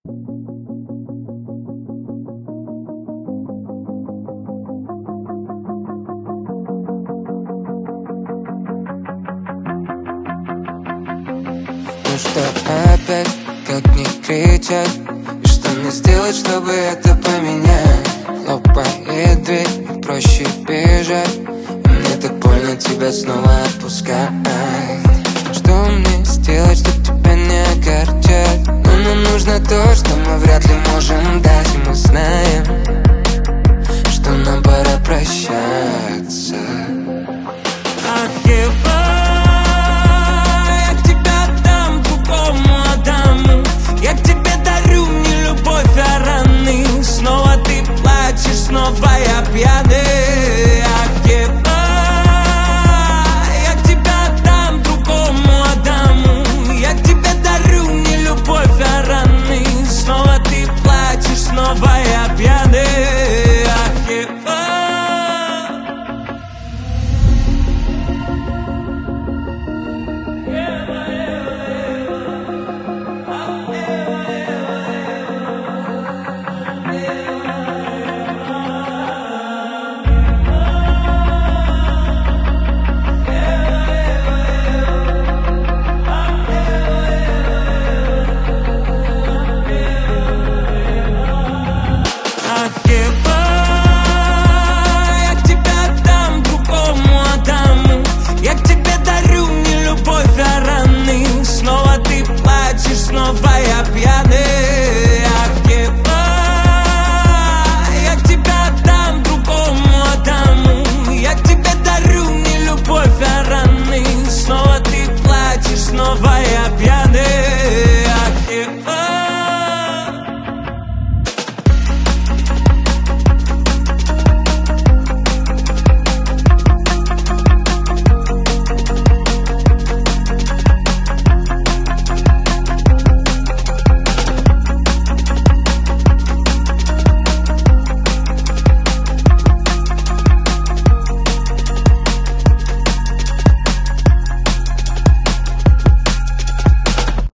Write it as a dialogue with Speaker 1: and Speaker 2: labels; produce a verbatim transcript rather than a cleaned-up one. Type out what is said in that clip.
Speaker 1: Ну что опять, как не кричать? И что мне сделать, чтобы это поменять? Хлопает дверь, и проще бежать. Мне так больно тебя снова отпускать. Что мне сделать, чтоб тебя не огорчать? Но нам нужно то, что мы вряд ли можем дать. И мы знаем, что нам пора прощаться.
Speaker 2: Снова я пьяный.